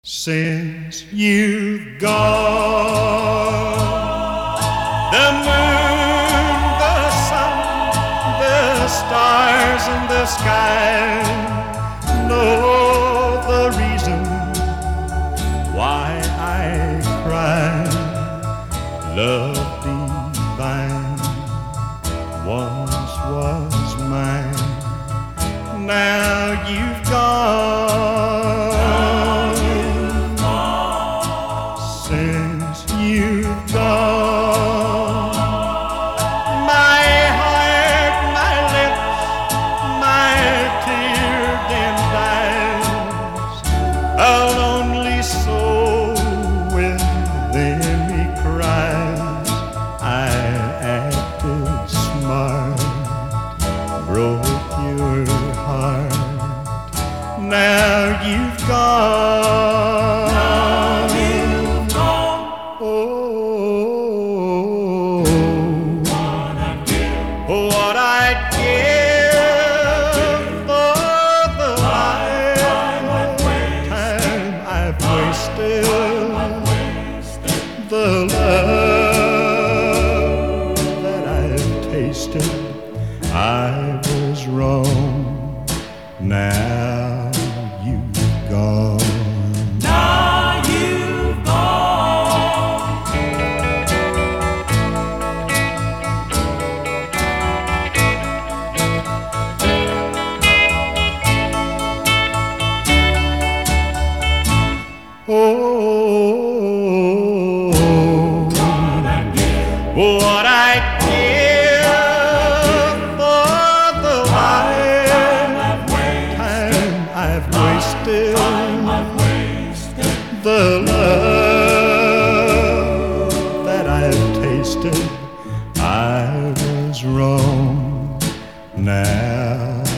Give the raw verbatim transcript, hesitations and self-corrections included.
Since you've gone, the moon, the sun, the stars in the sky know the reason why I cry. Love divine once was mine, now you've gone. Since you've gone, my heart, my lips, my tear-dimmed eyes, a lonely soul within me cries. I acted smart, broke your heart, now you've gone. What I'd give for the lifetime I've wasted, the love that I've tasted. I was wrong, now you've gone. Oh, what I'd give for the lifetime I've wasted, the love that I've tasted. I was wrong, now